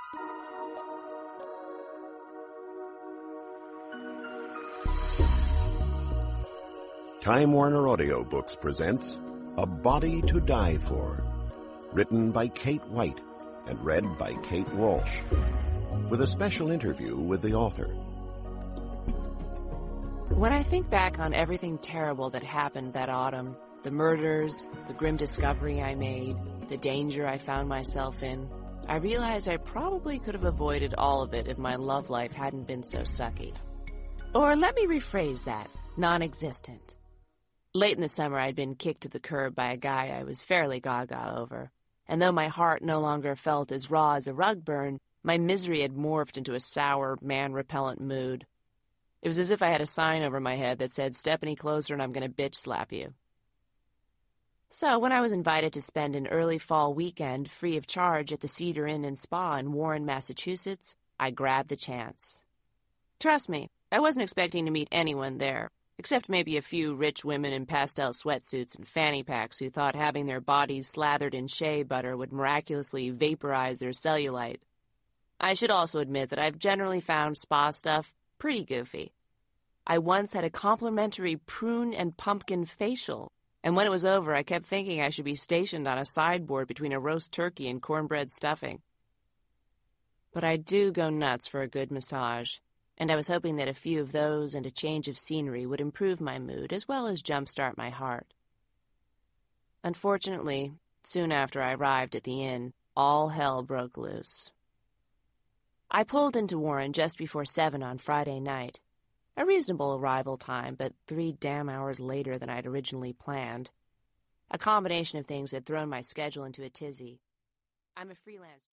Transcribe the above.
Time Warner Audiobooks presents A Body to Die For, written by Kate White and read by Kate Walsh, with a special interview with the author. When I think back on everything terrible that happened that autumn, the murders, the grim discovery I made, the danger I found myself in, I realize I probably could have avoided all of it if my love life hadn't been so sucky. Or let me rephrase that, non-existent. Late in the summer, I'd been kicked to the curb by a guy I was fairly gaga over, and though my heart no longer felt as raw as a rug burn, my misery had morphed into a sour, man-repellent mood. It was as if I had a sign over my head that said, "Step any closer and I'm going to bitch slap you." So when I was invited to spend an early fall weekend free of charge at the Cedar Inn and Spa in Warren, Massachusetts, I grabbed the chance. Trust me, I wasn't expecting to meet anyone there, except maybe a few rich women in pastel sweatsuits and fanny packs who thought having their bodies slathered in shea butter would miraculously vaporize their cellulite. I should also admit that I've generally found spa stuff pretty goofy. I once had a complimentary prune and pumpkin facial, and when it was over, I kept thinking I should be stationed on a sideboard between a roast turkey and cornbread stuffing. But I do go nuts for a good massage, and I was hoping that a few of those and a change of scenery would improve my mood as well as jumpstart my heart. Unfortunately, soon after I arrived at the inn, all hell broke loose. I pulled into Warren just before 7 on Friday night, a reasonable arrival time, but 3 damn hours later than I'd originally planned. A combination of things had thrown my schedule into a tizzy. I'm a freelance